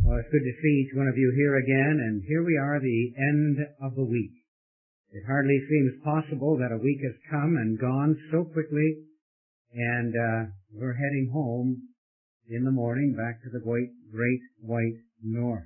Well, it's good to see each one of you here again, and here we are, the end of the week. It hardly seems possible that a week has come and gone so quickly, and we're heading home in the morning back to the great white north.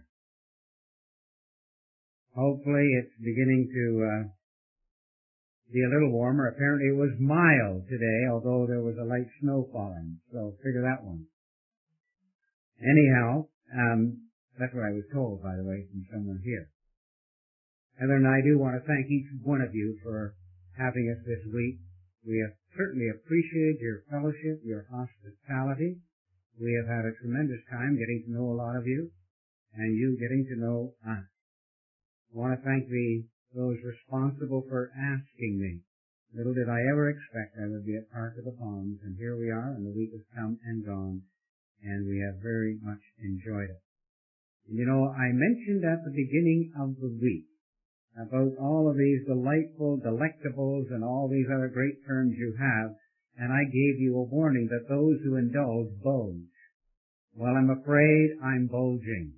Hopefully it's beginning to be a little warmer. Apparently it was mild today, although there was a light snow falling, so figure that one. Anyhow, that's what I was told, by the way, from someone here. Heather and I do want to thank each one of you for having us this week. We have certainly appreciated your fellowship, your hospitality. We have had a tremendous time getting to know a lot of you, and you getting to know us. I want to thank those responsible for asking me. Little did I ever expect I would be at Park of the Palms, and here we are, and the week has come and gone, and we have very much enjoyed it. And you know, I mentioned at the beginning of the week about all of these delightful delectables and all these other great terms you have, and I gave you a warning that those who indulge bulge. Well, I'm afraid I'm bulging.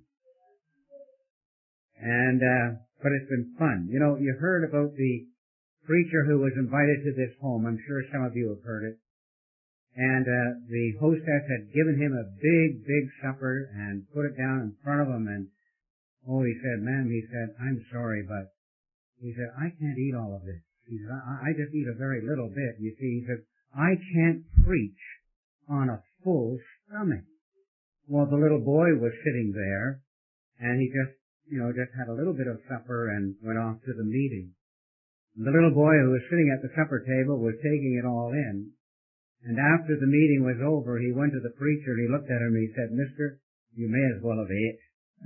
And but it's been fun. You know, you heard about the preacher who was invited to this home. I'm sure some of you have heard it. And the hostess had given him a big supper and put it down in front of him. And, oh, he said, ma'am, he said, I'm sorry, but he said, I can't eat all of this. He said, I just eat a very little bit. You see, he said, I can't preach on a full stomach. Well, the little boy was sitting there, and he just had a little bit of supper and went off to the meeting. The little boy who was sitting at the supper table was taking it all in. And after the meeting was over, he went to the preacher and he looked at him and he said, Mister, you may as well have ate.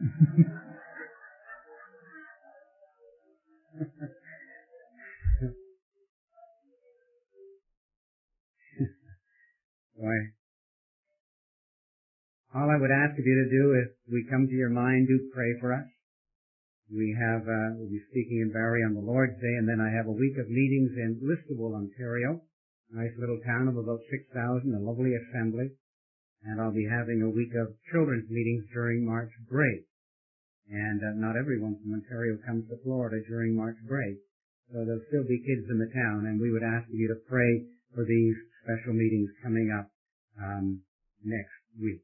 Why, all I would ask of you to do, if we come to your mind, do pray for us. We'll be speaking in Barrie on the Lord's Day, and then I have a week of meetings in Listowel, Ontario, a nice little town of about 6,000, a lovely assembly, and I'll be having a week of children's meetings during March break. And not everyone from Ontario comes to Florida during March break, so there'll still be kids in the town, and we would ask you to pray for these special meetings coming up next week.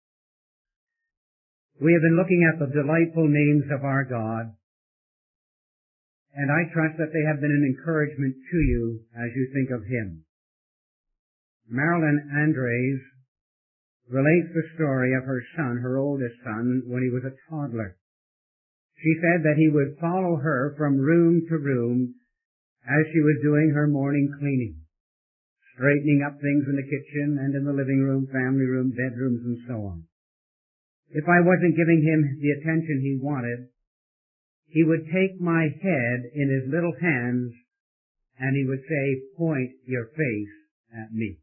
We have been looking at the delightful names of our God, and I trust that they have been an encouragement to you as you think of Him. Marilyn Andres relates the story of her son, her oldest son, when he was a toddler. She said that he would follow her from room to room as she was doing her morning cleaning, straightening up things in the kitchen and in the living room, family room, bedrooms, and so on. If I wasn't giving him the attention he wanted, he would take my head in his little hands and he would say, point your face at me.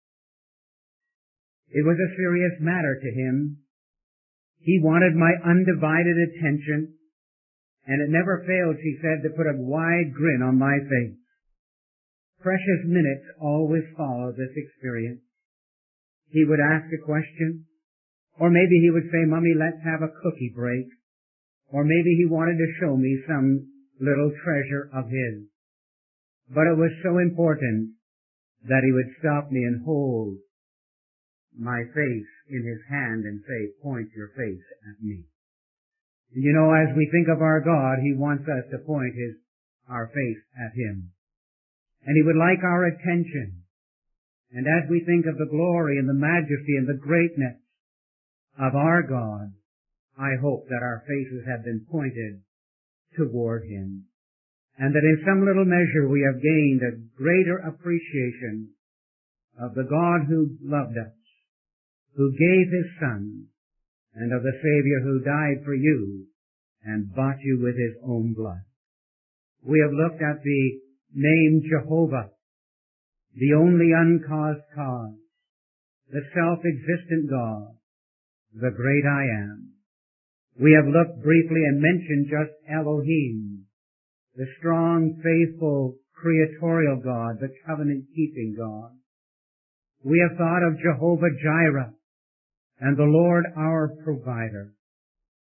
It was a serious matter to him. He wanted my undivided attention, and it never failed, she said, to put a wide grin on my face. Precious minutes always followed this experience. He would ask a question, or maybe he would say, Mummy, let's have a cookie break. Or maybe he wanted to show me some little treasure of his. But it was so important that he would stop me and hold my face in his hand and say, point your face at me. And you know, as we think of our God, He wants us to point our face at Him. And He would like our attention. And as we think of the glory and the majesty and the greatness of our God, I hope that our faces have been pointed toward Him, and that in some little measure we have gained a greater appreciation of the God who loved us, who gave His Son, and of the Savior who died for you and bought you with His own blood. We have looked at the name Jehovah, the only uncaused cause, the self-existent God, the great I Am. We have looked briefly and mentioned just Elohim, the strong, faithful, creatorial God, the covenant-keeping God. We have thought of Jehovah Jireh and the Lord our provider.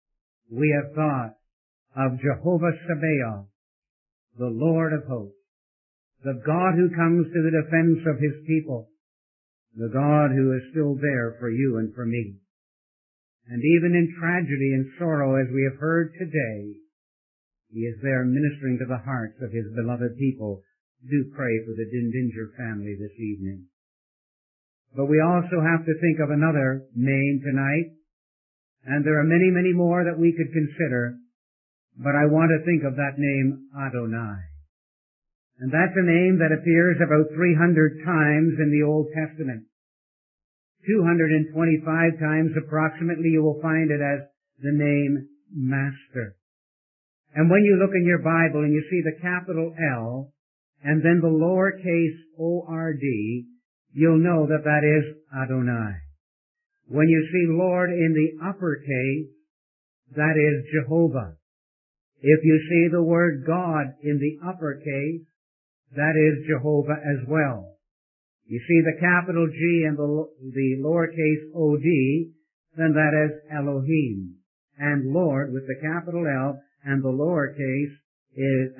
we have thought of Jehovah Sabaoth, the Lord of hosts, the God who comes to the defense of his people, the God who is still there for you and for me. And even in tragedy and sorrow, as we have heard today, he is there ministering to the hearts of his beloved people. Do pray for the Dindinger family this evening. But we also have to think of another name tonight, and there are many, many more that we could consider, but I want to think of that name Adonai. And that's a name that appears about 300 times in the Old Testament. 225 times approximately you will find it as the name Master. And when you look in your Bible and you see the capital L and then the lowercase O-R-D, you'll know that that is Adonai. When you see Lord in the uppercase, that is Jehovah. If you see the word God in the uppercase, that is Jehovah as well. You see the capital G and the lowercase O-D, then that is Elohim. And Lord with the capital L and the lowercase is,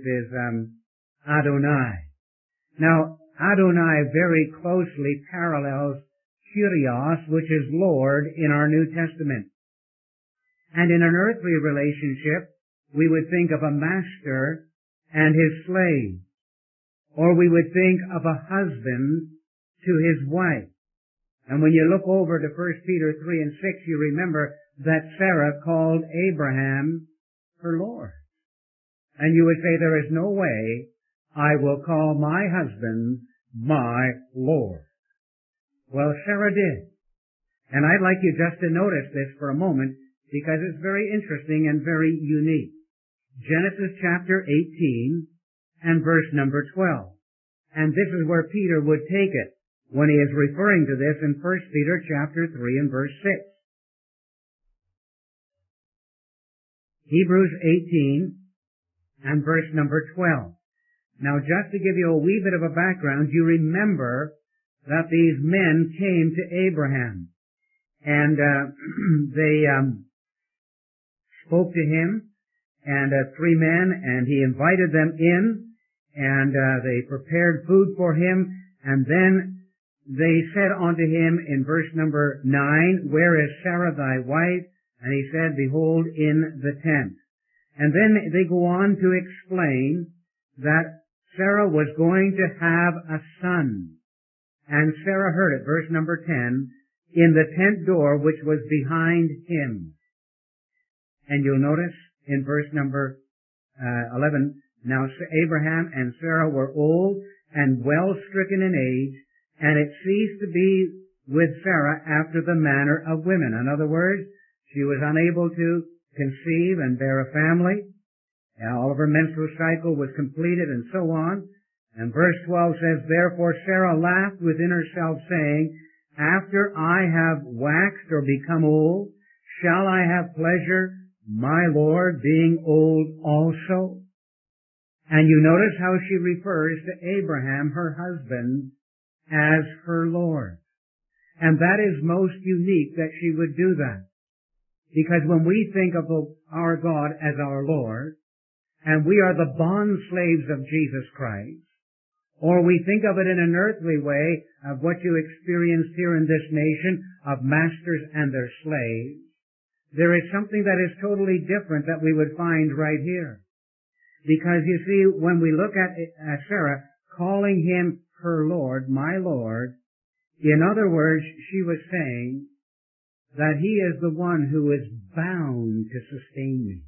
Adonai. Now, Adonai very closely parallels Kyrios, which is Lord in our New Testament. And in an earthly relationship, we would think of a master and his slave. Or we would think of a husband to his wife. And when you look over to 1 Peter 3 and 6, you remember that Sarah called Abraham her Lord. And you would say, there is no way I will call my husband my Lord. Well, Sarah did. And I'd like you just to notice this for a moment because it's very interesting and very unique. Genesis chapter 18 and verse number 12. And this is where Peter would take it when he is referring to this in 1 Peter chapter 3 and verse 6. Hebrews 18 and verse number 12. Now, just to give you a wee bit of a background, you remember that these men came to Abraham, and they spoke to him, and 3 men, and he invited them in, and they prepared food for him, and then they said unto him in verse number 9, where is Sarah thy wife? And he said, behold, in the tent. And then they go on to explain that Sarah was going to have a son. And Sarah heard it, verse number 10, in the tent door which was behind him. And you'll notice in verse number 11, now Abraham and Sarah were old and well stricken in age, and it ceased to be with Sarah after the manner of women. In other words, she was unable to conceive and bear a family. All of her menstrual cycle was completed and so on. And verse 12 says, therefore Sarah laughed within herself, saying, after I have waxed or become old, shall I have pleasure, my Lord, being old also? And you notice how she refers to Abraham, her husband, as her Lord. And that is most unique that she would do that. Because when we think of our God as our Lord, and we are the bond slaves of Jesus Christ, or we think of it in an earthly way of what you experienced here in this nation of masters and their slaves, there is something that is totally different that we would find right here. Because you see, when we look at Sarah calling him her Lord, my Lord, in other words, she was saying that he is the one who is bound to sustain me.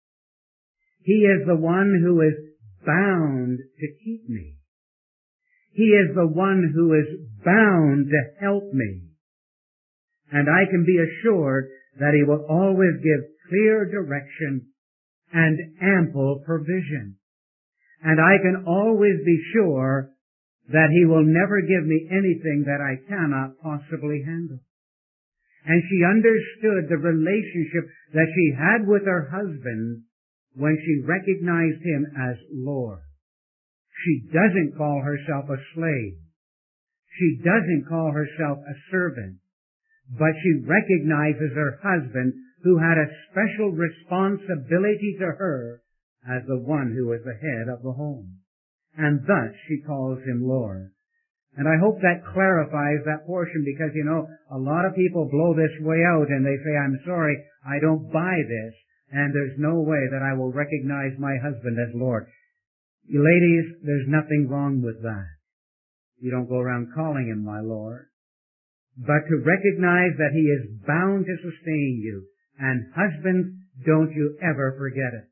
He is the one who is bound to keep me. He is the one who is bound to help me. And I can be assured that he will always give clear direction and ample provision. And I can always be sure that he will never give me anything that I cannot possibly handle. And she understood the relationship that she had with her husband when she recognized him as Lord. She doesn't call herself a slave. She doesn't call herself a servant. but she recognizes her husband who had a special responsibility to her as the one who was the head of the home. And thus she calls him Lord. And I hope that clarifies that portion, because, a lot of people blow this way out and they say, I'm sorry, I don't buy this, and there's no way that I will recognize my husband as Lord. You ladies, there's nothing wrong with that. You don't go around calling him my Lord. But to recognize that he is bound to sustain you, and husbands, don't you ever forget it.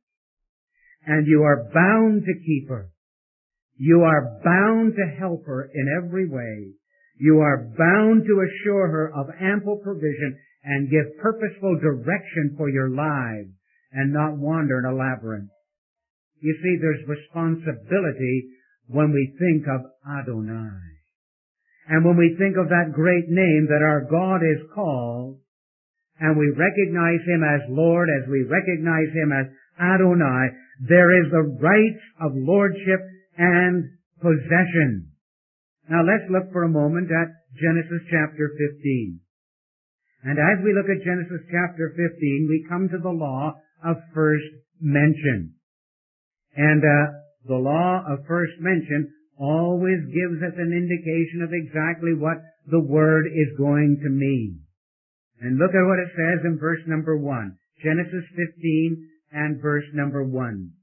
And you are bound to keep her. You are bound to help her in every way. You are bound to assure her of ample provision and give purposeful direction for your lives and not wander in a labyrinth. You see, there's responsibility when we think of Adonai. And when we think of that great name that our God is called, and we recognize him as Lord, as we recognize him as Adonai, there is the rights of lordship and possession. Now let's look for a moment at Genesis chapter 15. And as we look at Genesis chapter 15, we come to the law of first mention. And the law of first mention always gives us an indication of exactly what the word is going to mean. And look at what it says in verse number 1. Genesis 15 and verse number 1.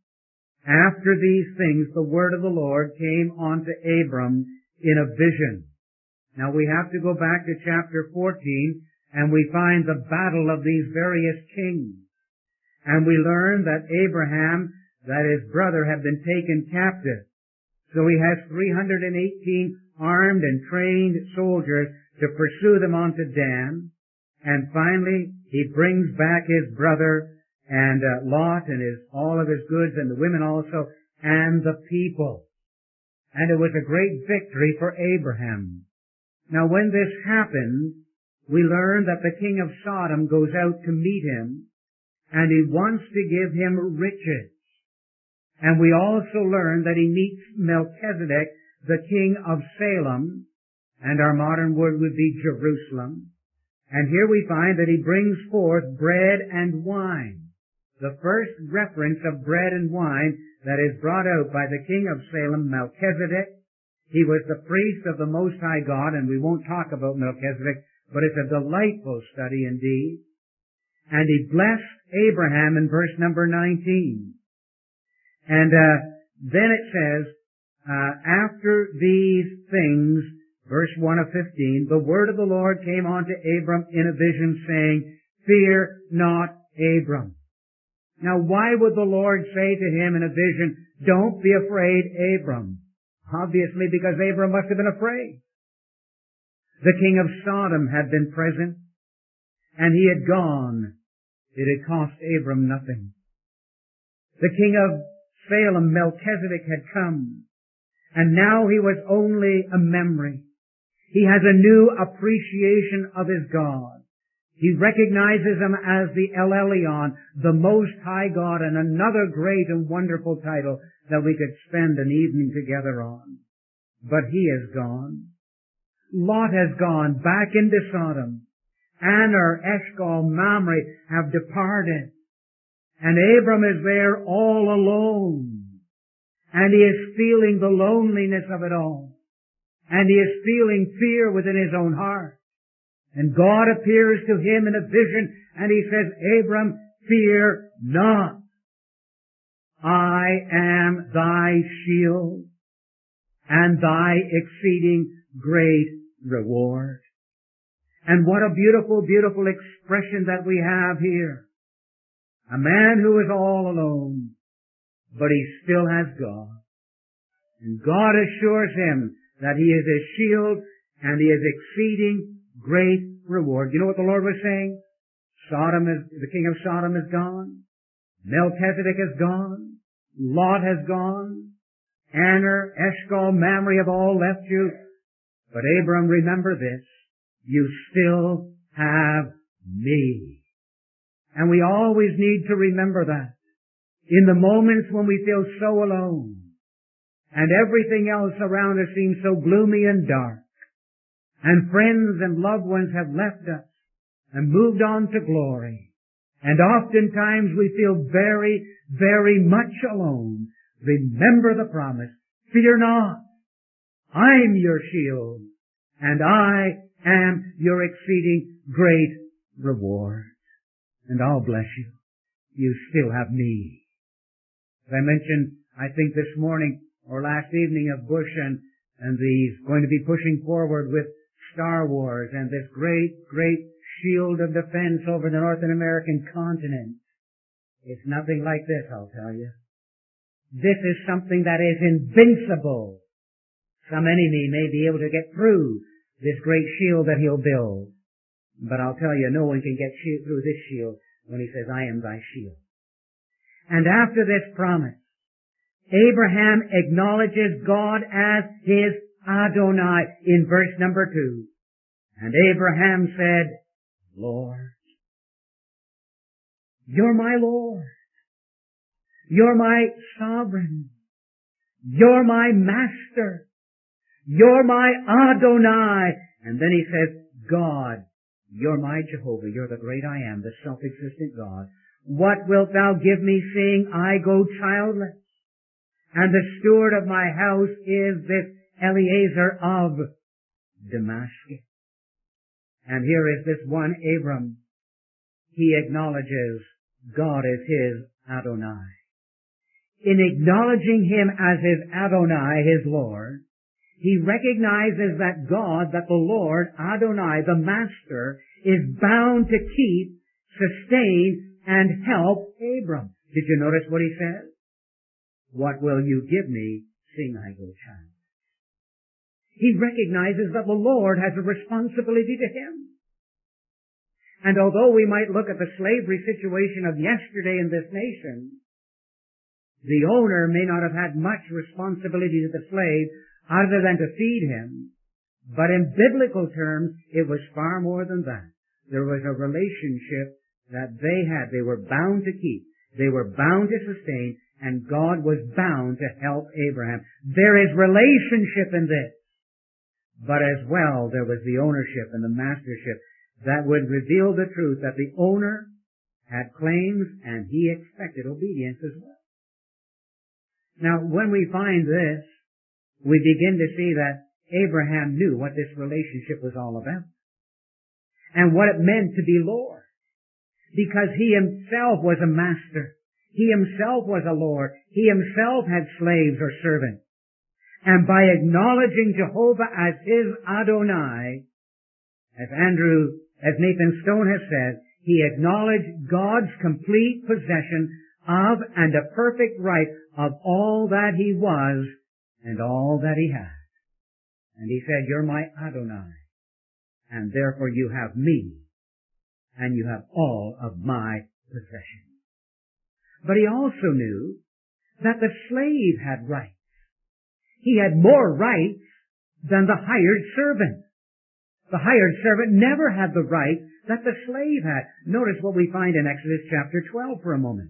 After these things, the word of the Lord came unto Abram in a vision. Now we have to go back to chapter 14, and we find the battle of these various kings. And we learn that Abraham, that his brother, had been taken captive. So he has 318 armed and trained soldiers to pursue them on to Dan. And finally, he brings back his brother and Lot and all of his goods, and the women also, and the people. And it was a great victory for Abraham. Now when this happened, we learn that the king of Sodom goes out to meet him, and he wants to give him riches. And we also learn that he meets Melchizedek, the king of Salem, and our modern word would be Jerusalem. And here we find that he brings forth bread and wine. The first reference of bread and wine that is brought out by the king of Salem, Melchizedek. He was the priest of the Most High God, and we won't talk about Melchizedek, but it's a delightful study indeed. And he blessed Abraham in verse number 19. And then it says, after these things, verse 1 of 15, the word of the Lord came unto Abram in a vision, saying, Fear not, Abram. Now why would the Lord say to him in a vision, Don't be afraid, Abram? Obviously because Abram must have been afraid. The king of Sodom had been present, and he had gone. It had cost Abram nothing. The king of Salem, Melchizedek, had come, and now he was only a memory. He has a new appreciation of his God. He recognizes him as the El Elyon, the Most High God, and another great and wonderful title that we could spend an evening together on. But he is gone. Lot has gone back into Sodom. Aner, Eshcol, Mamre have departed. And Abram is there all alone. And he is feeling the loneliness of it all. And he is feeling fear within his own heart. And God appears to him in a vision, and he says, Abram, fear not. I am thy shield and thy exceeding great reward. And what a beautiful, beautiful expression that we have here. A man who is all alone, but he still has God. And God assures him that he is his shield and he is exceeding great reward. You know what the Lord was saying? The king of Sodom is gone. Melchizedek is gone. Lot has gone. Aner, Eshcol, Mamre have all left you. But Abram, remember this. You still have me. And we always need to remember that. In the moments when we feel so alone, and everything else around us seems so gloomy and dark, and friends and loved ones have left us, and moved on to glory. And oftentimes we feel very, very much alone. Remember the promise. Fear not. I'm your shield, and I am your exceeding great reward. And I'll bless you. You still have me. As I mentioned, I think this morning or last evening of Bush and he's going to be pushing forward with Star Wars and this great, great shield of defense over the North American continent. It's nothing like this, I'll tell you. This is something that is invincible. Some enemy may be able to get through this great shield that he'll build. But I'll tell you, no one can get through this shield when he says, I am thy shield. And after this promise, Abraham acknowledges God as his Adonai in verse number 2. And Abraham said, Lord, you're my Lord. You're my sovereign. You're my master. You're my Adonai. And then he says, God, you're my Jehovah. You're the great I am, the self-existent God. What wilt thou give me, seeing I go childless? And the steward of my house is this Eliezer of Damascus. And here is this one Abram. He acknowledges God as his Adonai. In acknowledging him as his Adonai, his Lord, he recognizes that God, that the Lord, Adonai, the Master, is bound to keep, sustain, and help Abram. Did you notice what he says? What will you give me, seeing I go child? He recognizes that the Lord has a responsibility to him. And although we might look at the slavery situation of yesterday in this nation, the owner may not have had much responsibility to the slave other than to feed him. But in biblical terms, it was far more than that. There was a relationship that they had. They were bound to keep. They were bound to sustain, and God was bound to help Abraham. There is relationship in this. But as well, there was the ownership and the mastership that would reveal the truth that the owner had claims and he expected obedience as well. Now, when we find this, we begin to see that Abraham knew what this relationship was all about and what it meant to be Lord, because he himself was a master. He himself was a Lord. He himself had slaves or servants. And by acknowledging Jehovah as his Adonai, as Nathan Stone has said, he acknowledged God's complete possession of and a perfect right of all that he was and all that he had. And he said, you're my Adonai, and therefore you have me, and you have all of my possessions. But he also knew that the slave had rights. He had more rights than the hired servant. The hired servant never had the right that the slave had. Notice what we find in Exodus chapter 12 for a moment.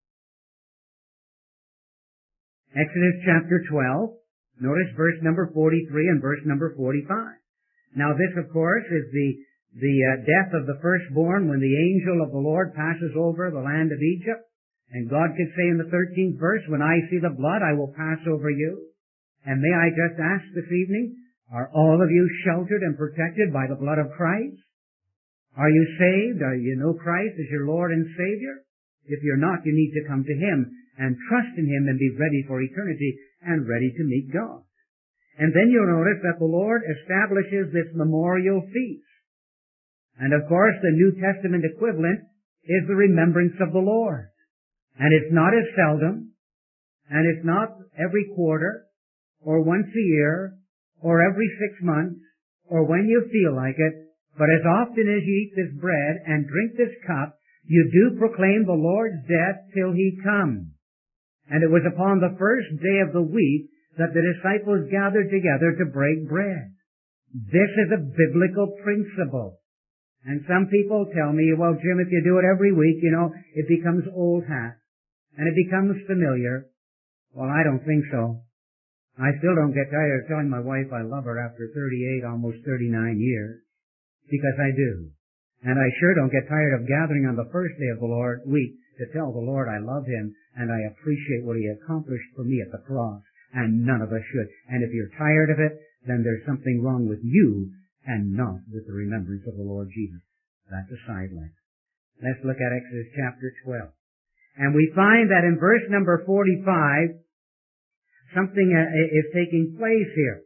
Exodus chapter 12, notice verse number 43 and verse number 45. Now this, of course, is the death of the firstborn when the angel of the Lord passes over the land of Egypt. And God could say in the 13th verse, when I see the blood, I will pass over you. And may I just ask this evening, are all of you sheltered and protected by the blood of Christ? Are you saved? Do you know Christ as your Lord and Savior? If you're not, you need to come to Him and trust in Him and be ready for eternity and ready to meet God. And then you'll notice that the Lord establishes this memorial feast. And of course, the New Testament equivalent is the remembrance of the Lord. And it's not as seldom, and it's not every quarter, or once a year, or every 6 months, or when you feel like it, but as often as you eat this bread and drink this cup, you do proclaim the Lord's death till He comes. And it was upon the first day of the week that the disciples gathered together to break bread. This is a biblical principle. And some people tell me, well, Jim, if you do it every week, it becomes old hat. And it becomes familiar. Well, I don't think so. I still don't get tired of telling my wife I love her after 38, almost 39 years. Because I do. And I sure don't get tired of gathering on the first day of the week to tell the Lord I love Him and I appreciate what He accomplished for me at the cross. And none of us should. And if you're tired of it, then there's something wrong with you and not with the remembrance of the Lord Jesus. That's a sideline. Let's look at Exodus chapter 12. And we find that in verse number 45, something is taking place here.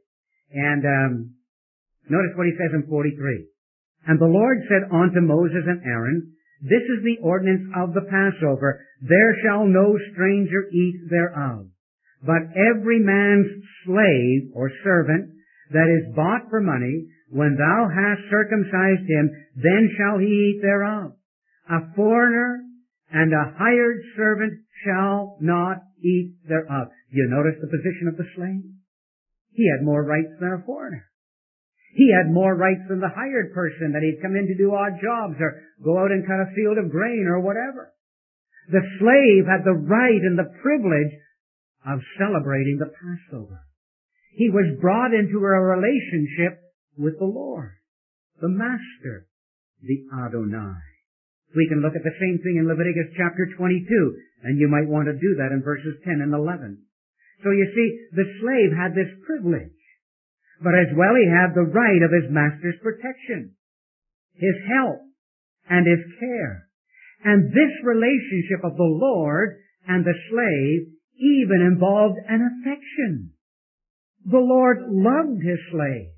And notice what he says in 43. And the Lord said unto Moses and Aaron, This is the ordinance of the Passover. There shall no stranger eat thereof. But every man's slave or servant that is bought for money, when thou hast circumcised him, then shall he eat thereof. A foreigner and a hired servant shall not eat thereof. You notice the position of the slave? He had more rights than a foreigner. He had more rights than the hired person that he'd come in to do odd jobs or go out and cut a field of grain or whatever. The slave had the right and the privilege of celebrating the Passover. He was brought into a relationship with the Lord, the Master, the Adonai. We can look at the same thing in Leviticus chapter 22, and you might want to do that in verses 10 and 11. So you see, the slave had this privilege, but as well he had the right of his master's protection, his help, and his care. And this relationship of the Lord and the slave even involved an affection. The Lord loved His slave.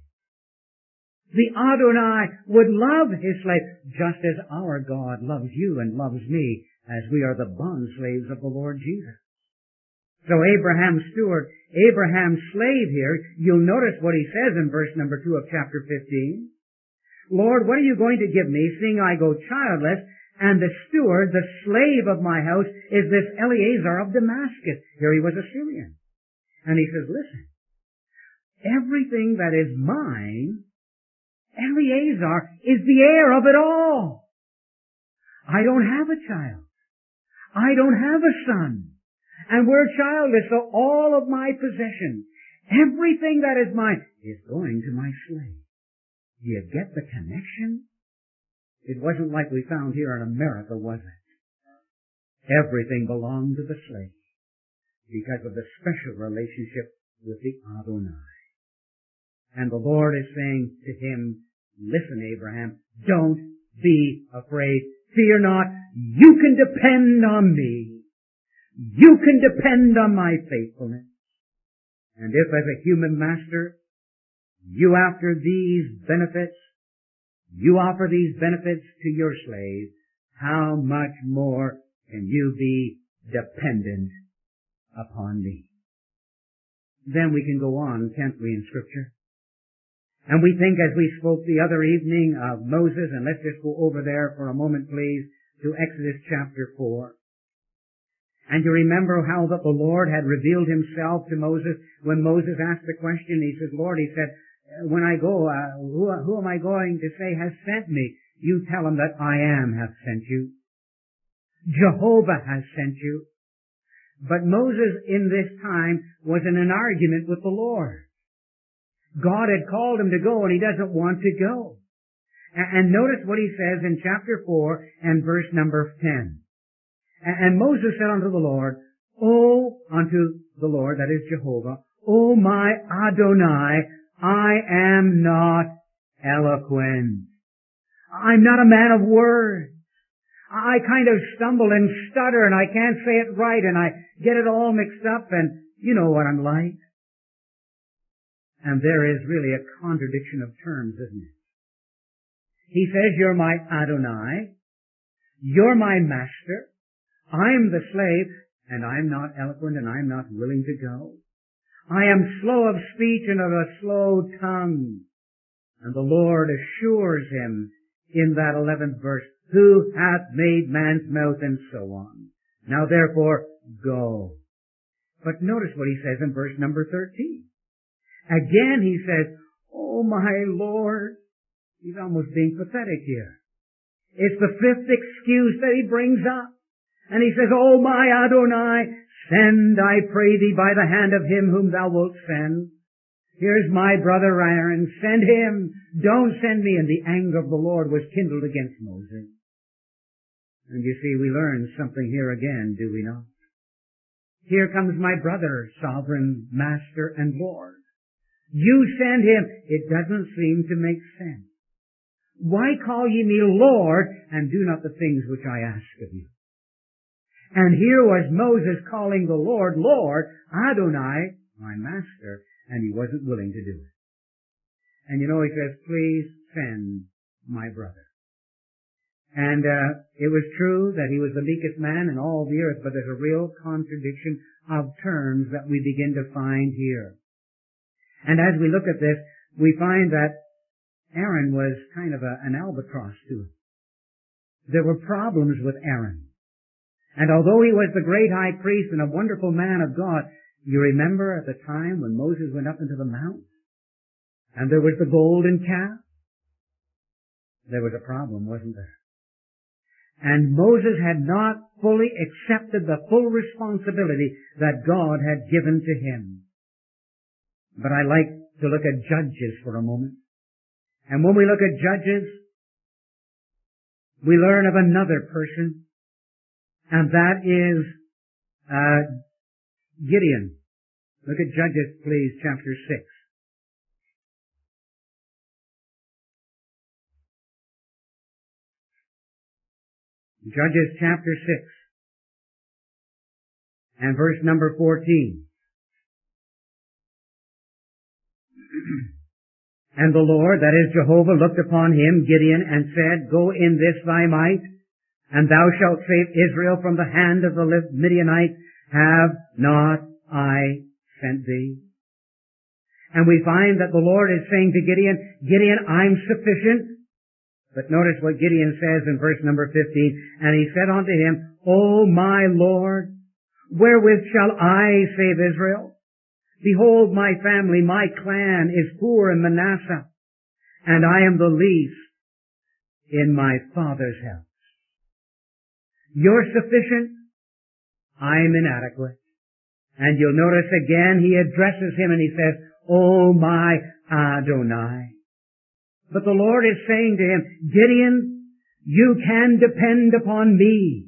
The Adonai would love His slave, just as our God loves you and loves me, as we are the bond slaves of the Lord Jesus. So Abraham's steward, Abraham's slave here, you'll notice what he says in verse number 2 of chapter 15. Lord, what are you going to give me, seeing I go childless, and the steward, the slave of my house, is this Eleazar of Damascus. Here he was a Syrian. And he says, listen, everything that is mine, Eleazar is the heir of it all. I don't have a child. I don't have a son. And we're childless, so all of my possessions, everything that is mine, is going to my slave. Do you get the connection? It wasn't like we found here in America, was it? Everything belonged to the slave because of the special relationship with the Adonai. And the Lord is saying to him, listen, Abraham, don't be afraid. Fear not. You can depend on me. You can depend on my faithfulness. And if as a human master, you after these benefits, you offer these benefits to your slave, how much more can you be dependent upon me? Then we can go on, can't we, in Scripture? And we think, as we spoke the other evening of Moses, and let's just go over there for a moment, please, to Exodus chapter 4. And you remember how that the Lord had revealed Himself to Moses when Moses asked the question. He says, Lord, he said, when I go, who am I going to say has sent me? You tell him that I am have sent you. Jehovah has sent you. But Moses in this time was in an argument with the Lord. God had called him to go and he doesn't want to go. And notice what he says in chapter 4 and verse number 10. And Moses said unto the Lord, unto the Lord, that is Jehovah, O my Adonai, I am not eloquent. I'm not a man of words. I kind of stumble and stutter and I can't say it right and I get it all mixed up and you know what I'm like. And there is really a contradiction of terms, isn't it? He says, you're my Adonai. You're my master. I'm the slave and I'm not eloquent and I'm not willing to go. I am slow of speech and of a slow tongue. And the Lord assures him in that 11th verse, who hath made man's mouth and so on. Now therefore, go. But notice what he says in verse number 13. Again he says, oh my Lord. He's almost being pathetic here. It's the fifth excuse that he brings up. And he says, oh my Adonai, send, I pray thee, by the hand of him whom thou wilt send. Here's my brother Aaron. Send him. Don't send me. And the anger of the Lord was kindled against Moses. And you see, we learn something here again, do we not? Here comes my brother, sovereign master and Lord. You send him. It doesn't seem to make sense. Why call ye me Lord and do not the things which I ask of you? And here was Moses calling the Lord, Lord, Adonai, my master, and he wasn't willing to do it. And you know, he says, please send my brother. And it was true that he was the meekest man in all the earth, but there's a real contradiction of terms that we begin to find here. And as we look at this, we find that Aaron was kind of an albatross to him. There were problems with Aaron. And although he was the great high priest and a wonderful man of God, you remember at the time when Moses went up into the mount and there was the golden calf? There was a problem, wasn't there? And Moses had not fully accepted the full responsibility that God had given to him. But I like to look at Judges for a moment. And when we look at Judges, we learn of another person, and that is Gideon. Look at Judges, please, chapter 6. Judges chapter 6 and verse number 14. And the Lord, that is Jehovah, looked upon him, Gideon, and said, Go in this thy might, and thou shalt save Israel from the hand of the Midianites. Have not I sent thee? And we find that the Lord is saying to Gideon, Gideon, I'm sufficient. But notice what Gideon says in verse number 15. And he said unto him, O my Lord, wherewith shall I save Israel? Behold, my family, my clan is poor in Manasseh, and I am the least in my father's house. You're sufficient. I'm inadequate. And you'll notice again he addresses him and he says, O my Adonai. But the Lord is saying to him, Gideon, you can depend upon me.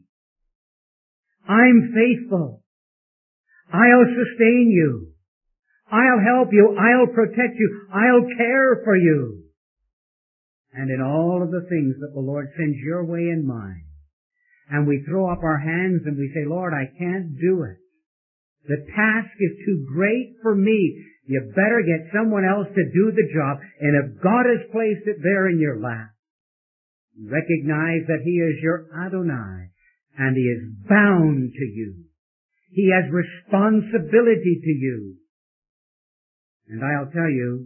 I'm faithful. I'll sustain you. I'll help you. I'll protect you. I'll care for you. And in all of the things that the Lord sends your way and mine, and we throw up our hands and we say, Lord, I can't do it. The task is too great for me. You better get someone else to do the job. And if God has placed it there in your lap, recognize that He is your Adonai and He is bound to you. He has responsibility to you. And I'll tell you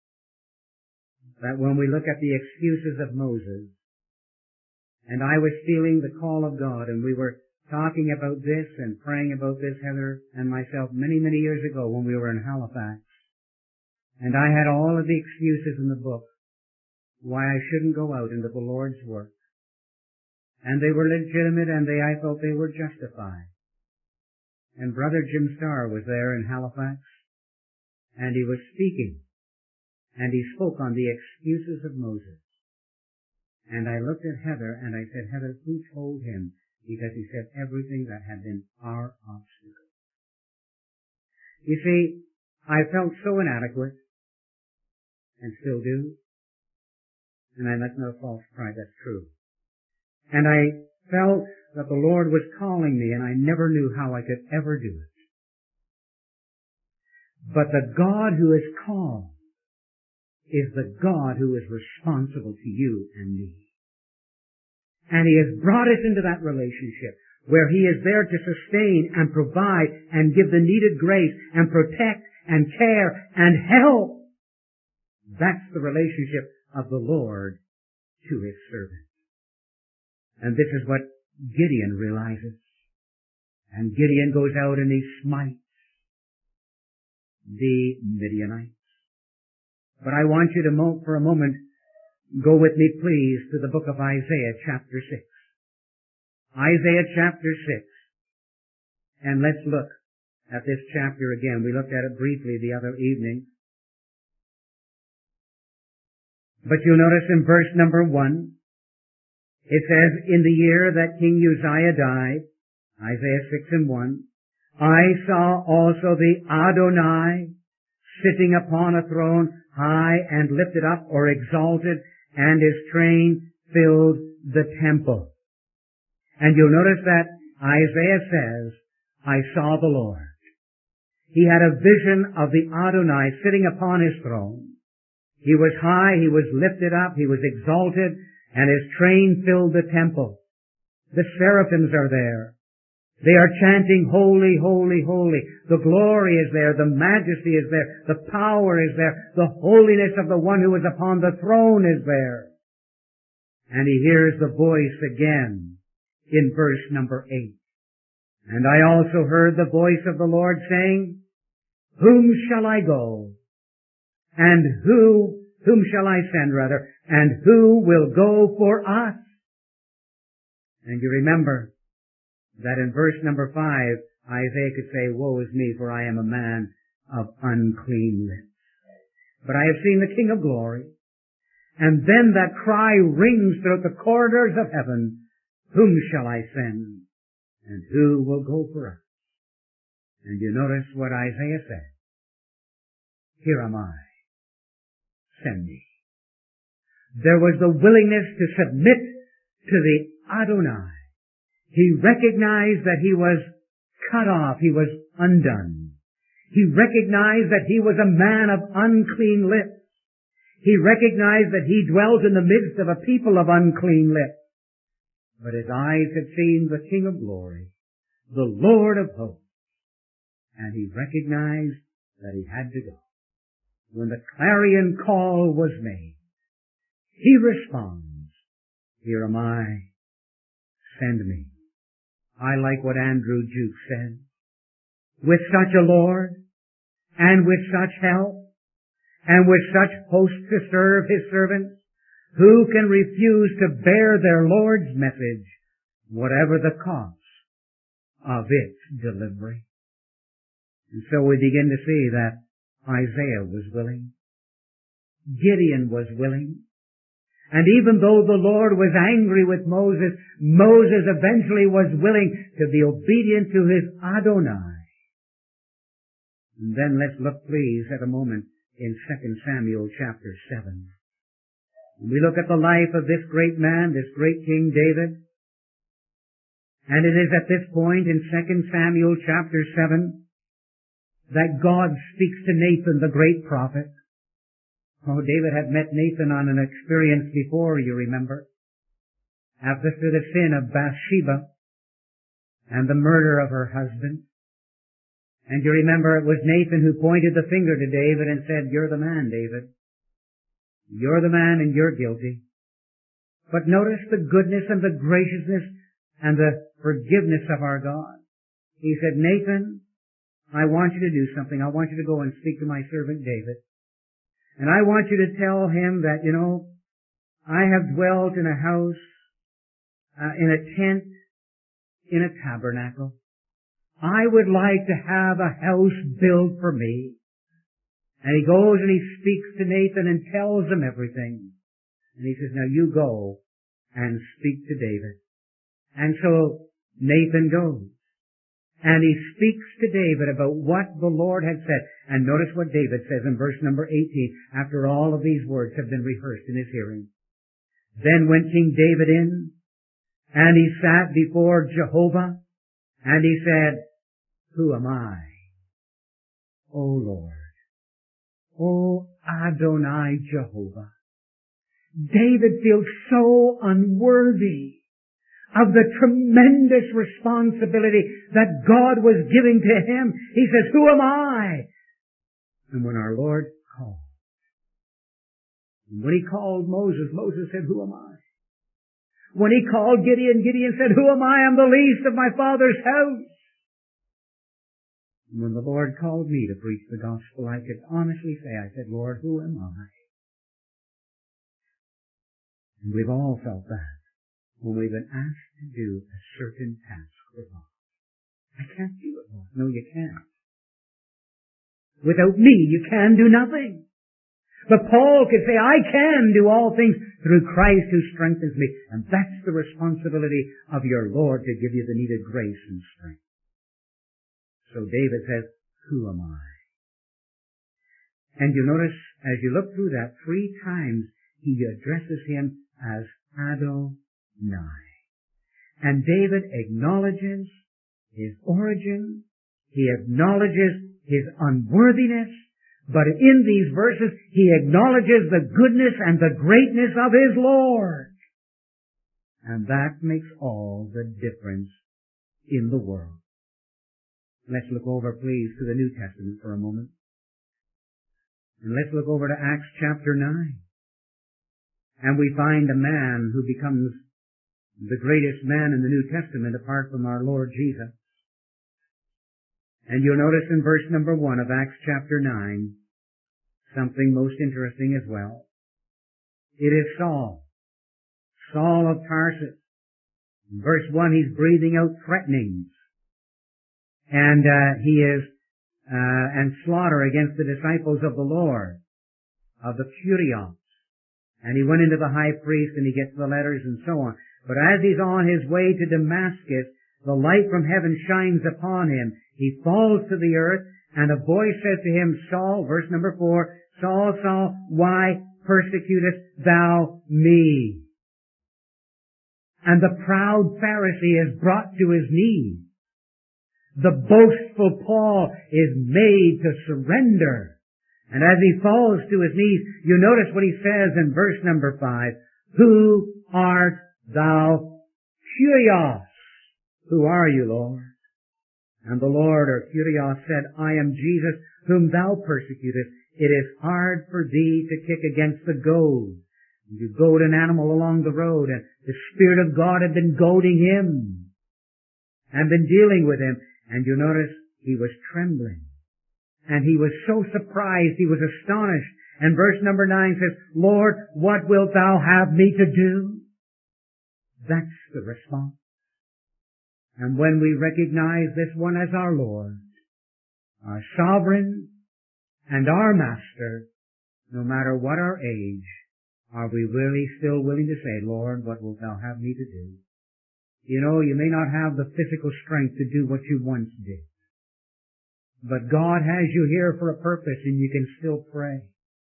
that when we look at the excuses of Moses, and I was feeling the call of God, and we were talking about this and praying about this, Heather and myself, many, many years ago when we were in Halifax. And I had all of the excuses in the book why I shouldn't go out into the Lord's work. And they were legitimate, and I felt they were justified. And Brother Jim Starr was there in Halifax, and he was speaking, and he spoke on the excuses of Moses. And I looked at Heather, and I said, Heather, who told him? Because he said everything that had been our obstacle. You see, I felt so inadequate, and still do. And that's no false pride, that's true. And I felt that the Lord was calling me, and I never knew how I could ever do it. But the God who is called is the God who is responsible to you and me. And He has brought us into that relationship where He is there to sustain and provide and give the needed grace and protect and care and help. That's the relationship of the Lord to His servant. And this is what Gideon realizes. And Gideon goes out and he smites the Midianites. But I want you to for a moment, go with me please to the book of Isaiah chapter 6. Isaiah chapter 6. And let's look at this chapter again. We looked at it briefly the other evening. But you'll notice in verse number 1, it says, in the year that King Uzziah died, Isaiah 6 and 1, I saw also the Adonai sitting upon a throne high and lifted up or exalted, and his train filled the temple. And you'll notice that Isaiah says, I saw the Lord. He had a vision of the Adonai sitting upon his throne. He was high, he was lifted up, he was exalted, and his train filled the temple. The seraphims are there. They are chanting, holy, holy, holy. The glory is there, the majesty is there, the power is there, the holiness of the one who is upon the throne is there. And he hears the voice again in verse number 8. And I also heard the voice of the Lord saying, whom shall I go? And whom shall I send rather? And who will go for us? And you remember that in verse number 5, Isaiah could say, woe is me, for I am a man of unclean lips. But I have seen the King of glory. And then that cry rings throughout the corridors of heaven, whom shall I send? And who will go for us? And you notice what Isaiah said. Here am I. Send me. There was the willingness to submit to the Adonai. He recognized that he was cut off. He was undone. He recognized that he was a man of unclean lips. He recognized that he dwelt in the midst of a people of unclean lips. But his eyes had seen the King of glory, the Lord of hosts, and he recognized that he had to go. When the clarion call was made, he responds, here am I, send me. I like what Andrew Jukes said. With such a Lord, and with such help, and with such hosts to serve his servants, who can refuse to bear their Lord's message, whatever the cost of its delivery? And so we begin to see that Isaiah was willing. Gideon was willing. And even though the Lord was angry with Moses, Moses eventually was willing to be obedient to his Adonai. And then let's look, please, at a moment in 2 Samuel chapter 7. When we look at the life of this great man, this great King David, and it is at this point in 2 Samuel chapter 7 that God speaks to Nathan, the great prophet. Oh, David had met Nathan on an experience before, you remember, after the sin of Bathsheba and the murder of her husband. And you remember it was Nathan who pointed the finger to David and said, you're the man, David. You're the man and you're guilty. But notice the goodness and the graciousness and the forgiveness of our God. He said, Nathan, I want you to do something. I want you to go and speak to my servant David. And I want you to tell him that, I have dwelt in a house, in a tent, in a tabernacle. I would like to have a house built for me. And he goes and he speaks to Nathan and tells him everything. And he says, now you go and speak to David. And so Nathan goes. And he speaks to David about what the Lord had said. And notice what David says in verse number 18, after all of these words have been rehearsed in his hearing. Then went King David in, and he sat before Jehovah, and he said, who am I, O Lord? O Adonai Jehovah. David feels so unworthy of the tremendous responsibility that God was giving to him. He says, who am I? And when our Lord called, when he called Moses, Moses said, who am I? When he called Gideon, Gideon said, who am I? I'm the least of my father's house. And when the Lord called me to preach the gospel, I could honestly say, I said, Lord, who am I? And we've all felt that when we've been asked to do a certain task for God. I can't do it, Lord. No, you can't. Without me, you can do nothing. But Paul could say, I can do all things through Christ who strengthens me. And that's the responsibility of your Lord, to give you the needed grace and strength. So David says, who am I? And you notice, as you look through that, 3 times he addresses him as Adonai. And David acknowledges his origin. He acknowledges his unworthiness. But in these verses, he acknowledges the goodness and the greatness of his Lord. And that makes all the difference in the world. Let's look over, please, to the New Testament for a moment. And let's look over to Acts chapter 9. And we find a man who becomes the greatest man in the New Testament apart from our Lord Jesus. And you'll notice in verse number 1 of Acts chapter 9, something most interesting as well. It is Saul, Saul of Tarsus. In verse 1, he's breathing out threatenings. And he is, and slaughter against the disciples of the Lord, of the Curios. And he went into the high priest and he gets the letters and so on. But as he's on his way to Damascus, the light from heaven shines upon him. He falls to the earth, and a voice says to him, Saul, verse number 4, Saul, Saul, why persecutest thou me? And the proud Pharisee is brought to his knees. The boastful Paul is made to surrender. And as he falls to his knees, you notice what he says in verse number 5, who art thou, Curios? Who are you, Lord? And the Lord, or Curios, said, I am Jesus, whom thou persecutest. It is hard for thee to kick against the goad. You goad an animal along the road, and the Spirit of God had been goading him and been dealing with him. And you notice he was trembling. And he was so surprised, he was astonished. And verse number 9 says, Lord, what wilt thou have me to do? That's the response. And when we recognize this one as our Lord, our sovereign, and our master, no matter what our age, are we really still willing to say, Lord, what wilt thou have me to do? You know, you may not have the physical strength to do what you once did. But God has you here for a purpose, and you can still pray.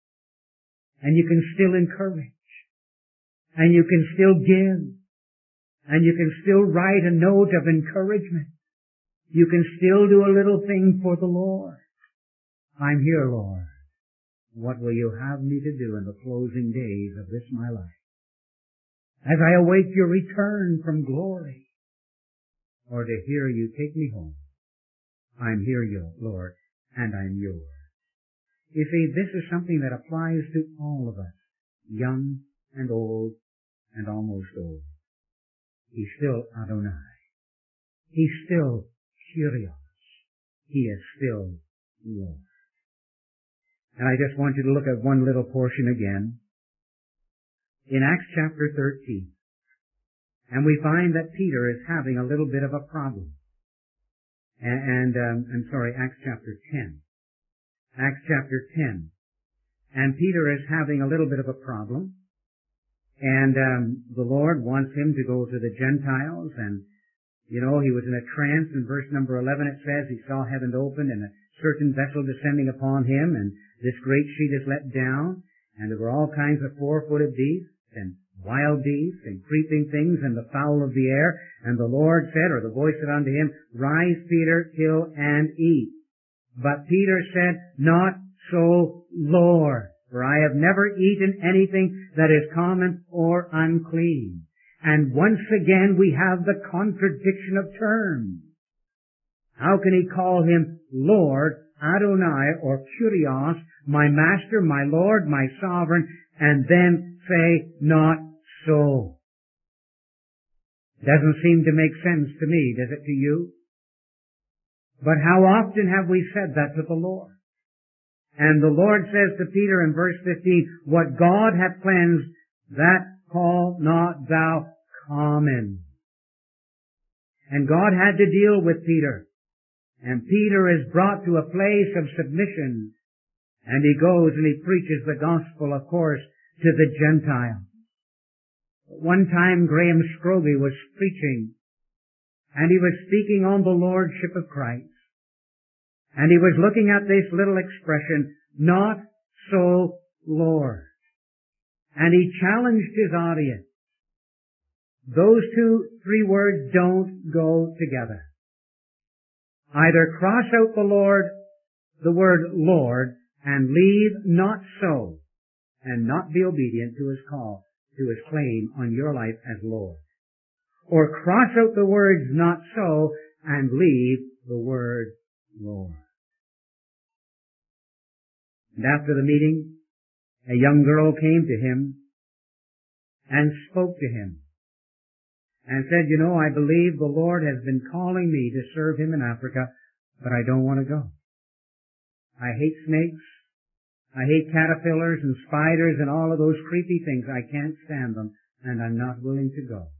And you can still encourage. And you can still give. And you can still write a note of encouragement. You can still do a little thing for the Lord. I'm here, Lord. What will you have me to do in the closing days of this my life? As I await your return from glory, or to hear you take me home, I'm here, Lord, and I'm yours. You see, this is something that applies to all of us, young and old and almost old. He's still Adonai. He's still Curios. He is still Lord. And I just want you to look at one little portion again. In Acts chapter 13. And we find that Peter is having a little bit of a problem. Acts chapter 10. Acts chapter 10. And Peter is having a little bit of a problem. And the Lord wants him to go to the Gentiles. And, you know, he was in a trance. In verse number 11 it says he saw heaven opened and a certain vessel descending upon him. And this great sheet is let down. And there were all kinds of four-footed beasts and wild beasts and creeping things and the fowl of the air. And the Lord said, or the voice said unto him, Rise, Peter, kill and eat. But Peter said, Not so, Lord, for I have never eaten anything that is common or unclean. And once again we have the contradiction of terms. How can he call him Lord, Adonai, or Curios, my master, my Lord, my sovereign, and then say, Not so? Doesn't seem to make sense to me, does it to you? But how often have we said that to the Lord? And the Lord says to Peter in verse 15, What God hath cleansed, that call not thou common. And God had to deal with Peter. And Peter is brought to a place of submission. And he goes and he preaches the gospel, of course, to the Gentiles. One time Graham Scroggie was preaching, and he was speaking on the Lordship of Christ. And he was looking at this little expression, not so Lord. And he challenged his audience. Those three words don't go together. Either cross out the word Lord, and leave not so, and not be obedient to his call, to his claim on your life as Lord. Or cross out the words not so, and leave the word Lord. And after the meeting, a young girl came to him and spoke to him and said, "You know, I believe the Lord has been calling me to serve him in Africa, but I don't want to go. I hate snakes. I hate caterpillars and spiders and all of those creepy things. I can't stand them, and I'm not willing to go."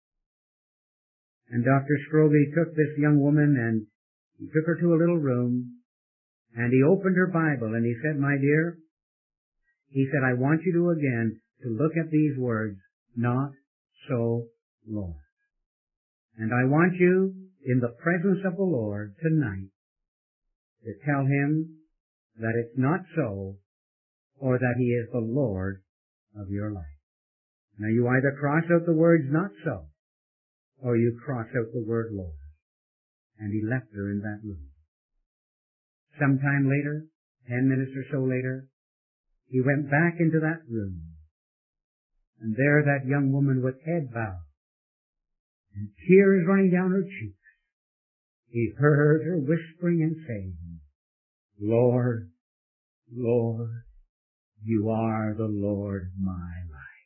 And Dr. Scroggie took this young woman and he took her to a little room and he opened her Bible and he said, "My dear," he said, "I want you to again to look at these words, not so Lord. And I want you in the presence of the Lord tonight to tell him that it's not so, or that he is the Lord of your life." Now you either cross out the words not so, or you cross out the word Lord. And he left her in that room. Sometime later, 10 minutes or so later, he went back into that room. And there that young woman with head bowed and tears running down her cheeks, he heard her whispering and saying, "Lord, Lord, you are the Lord of my life."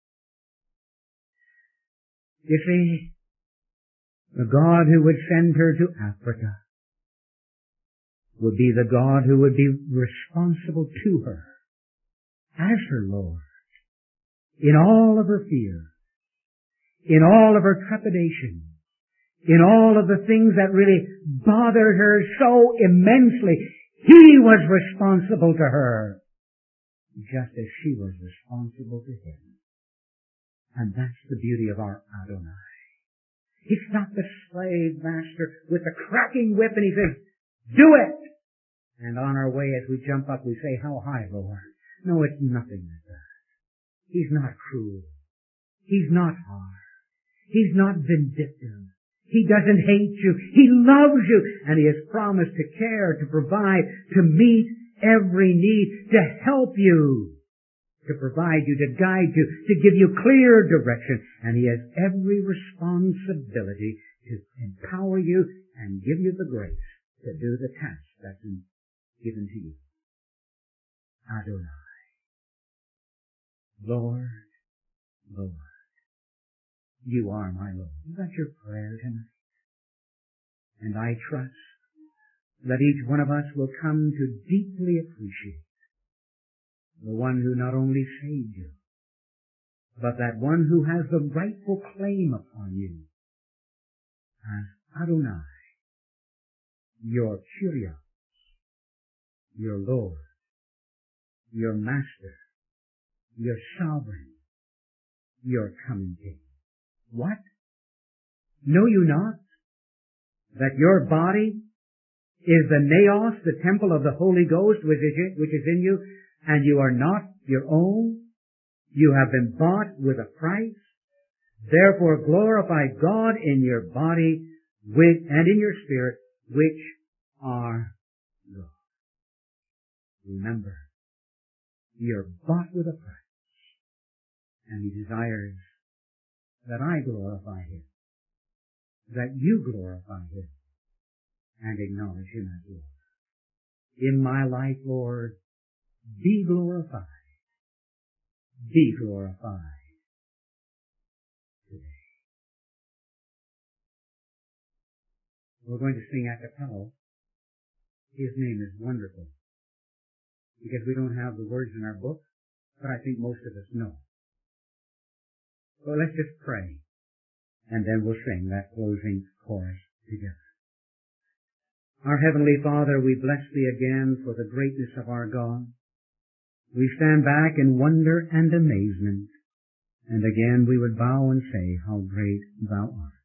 You see, the God who would send her to Africa would be the God who would be responsible to her as her Lord in all of her fear, in all of her trepidation, in all of the things that really bothered her so immensely. He was responsible to her, just as she was responsible to him. And that's the beauty of our Adonai. He's not the slave master with the cracking whip and he says, "Do it!" And on our way as we jump up we say, "How high, Lord?" No, it's nothing like that. He's not cruel. He's not hard. He's not vindictive. He doesn't hate you. He loves you. And he has promised to care, to provide, to meet every need, to help you, to provide you, to guide you, to give you clear direction. And he has every responsibility to empower you and give you the grace to do the task that's been given to you. Adonai. Lord, Lord. You are my Lord. Is that your prayer tonight? And I trust that each one of us will come to deeply appreciate the one who not only saved you, but that one who has the rightful claim upon you as Adonai, your Kyrios, your Lord, your Master, your Sovereign, your coming King. What? Know you not that your body is the naos, the temple of the Holy Ghost, which is in you, and you are not your own? You have been bought with a price. Therefore glorify God in your body and in your spirit, which are God. Remember, you're bought with a price, and he desires that I glorify him, that you glorify him, and acknowledge him as Lord. In my life, Lord, be glorified. Be glorified today. We're going to sing a cappella. His name is wonderful, because we don't have the words in our book, but I think most of us know. So let's just pray, and then we'll sing that closing chorus together. Our Heavenly Father, we bless Thee again for the greatness of our God. We stand back in wonder and amazement, and again we would bow and say, how great Thou art.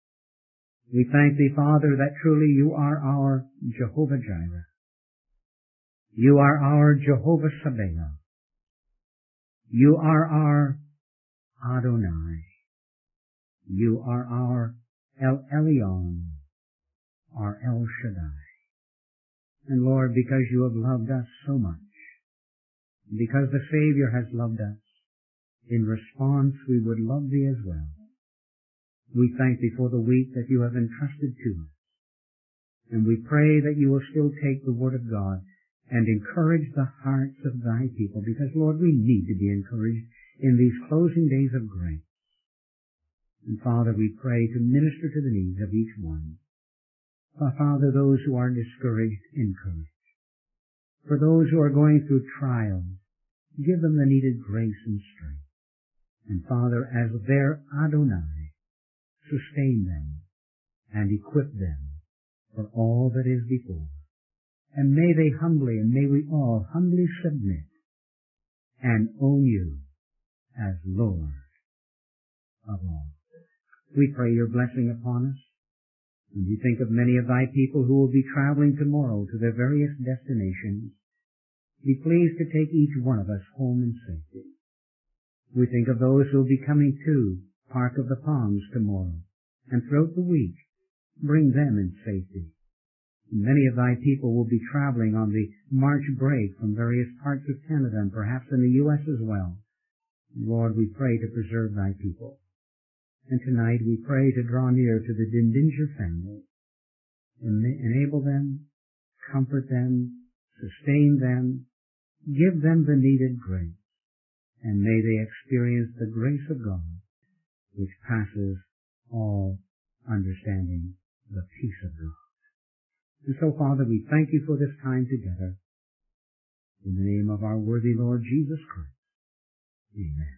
We thank Thee, Father, that truly You are our Jehovah Jireh. You are our Jehovah Sabaoth. You are our Adonai. You are our El Elyon, our El Shaddai. And Lord, because You have loved us so much, because the Savior has loved us, in response we would love Thee as well. We thank Thee for the week that You have entrusted to us. And we pray that You will still take the Word of God and encourage the hearts of Thy people, because, Lord, we need to be encouraged in these closing days of grace. And, Father, we pray to minister to the needs of each one. Father, those who are discouraged, encourage. For those who are going through trials, give them the needed grace and strength. And, Father, as their Adonai, sustain them and equip them for all that is before. And may they humbly, and may we all humbly submit and own You as Lord of all. We pray Your blessing upon us. And we think of many of Thy people who will be traveling tomorrow to their various destinations. Be pleased to take each one of us home in safety. We think of those who will be coming to Park of the Palms tomorrow, and throughout the week, bring them in safety. Many of Thy people will be traveling on the March break from various parts of Canada and perhaps in the U.S. as well. Lord, we pray to preserve Thy people. And tonight we pray to draw near to the Dindinger family and enable them, comfort them, sustain them, give them the needed grace, and may they experience the grace of God, which passes all understanding, the peace of God. And so, Father, we thank You for this time together. In the name of our worthy Lord Jesus Christ. Amen.